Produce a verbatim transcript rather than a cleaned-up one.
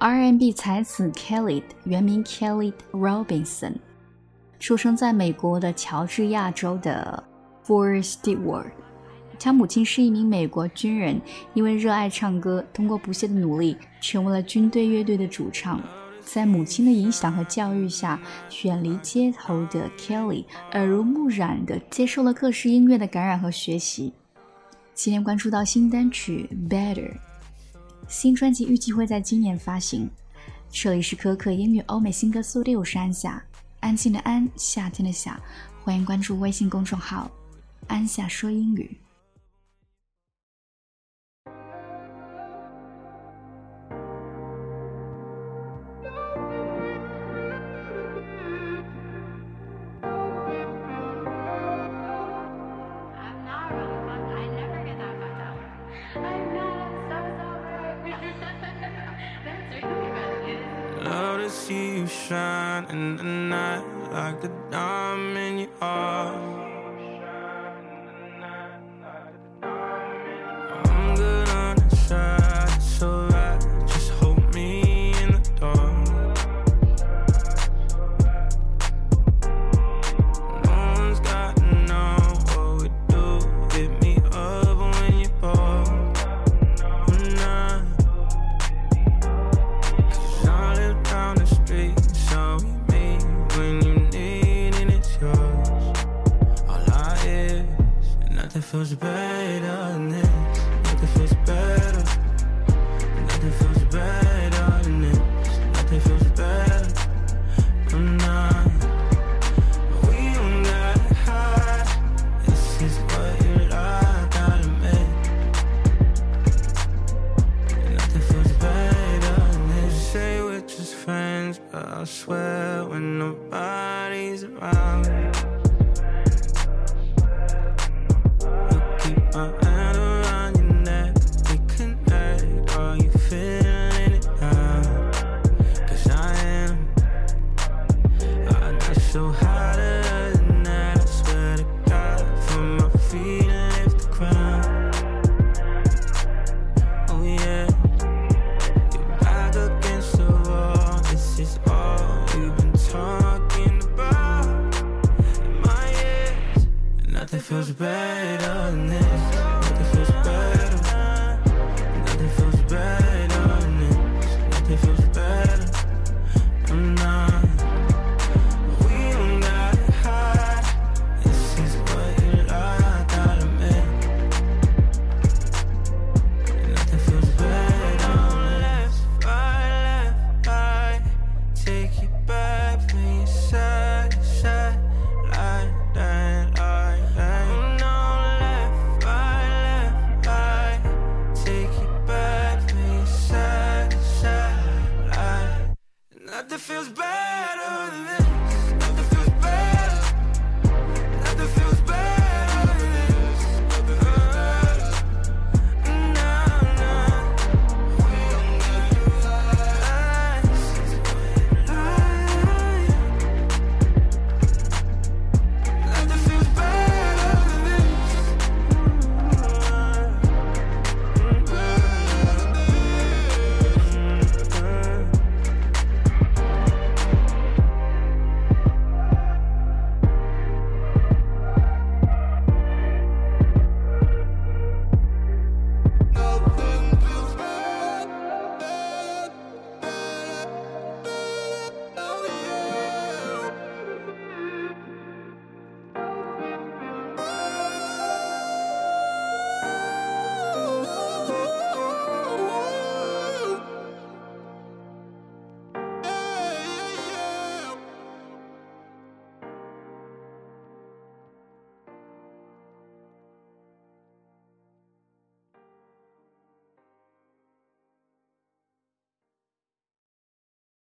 R and B 才子 Khalid 原名 Khalid Robinson， 出生在美国的乔治亚州的 Fort Stewart。他母亲是一名美国军人，因为热爱唱歌，通过不懈的努力，成为了军队乐队的主唱。在母亲的影响和教育下，远离街头的 Kelly 耳濡目染地接受了各式音乐的感染和学习。今天关注到新单曲 Better， 新专辑预计会在今年发行。这里是可可英语欧美新歌速递，我是安夏，安静的安，夏天的夏，欢迎关注微信公众号安夏说英语。 Love to see you shine in the night like a diamond you are. I'm good on the side, it's alright. Just hold me in the dark. No one's got to know what we do. Hit me up when you're bored. Down the street, so we meet when you need and it's yours. All I is, and nothing feels better than this. Nothing feels better. Nothing feels better than this. Nothing feels better. I'm not. We don't gotta hide. This is what you like, gotta make. Nothing feels better than this. Say we're just friends, but I swear when nobody's around, you keep my hand around your neck, we connect. Are you feeling it now? Cause I am. I got so hotter than that, I swear to God, from my feet and lift the ground. Oh yeah, you're back against the wall. This is all we've been talking about in my ears. Nothing feels better than this. Nothing feels better. Nothing feels better than this. Nothing feels better. I'm not. We don't gotta hide. This is what you like, gotta make. Nothing feels better. Left, right, left, right. Take you back from your side to side, like that, like that. Oh no, left, right, left, right. Take you back from your side to side, like. Nothing feels better.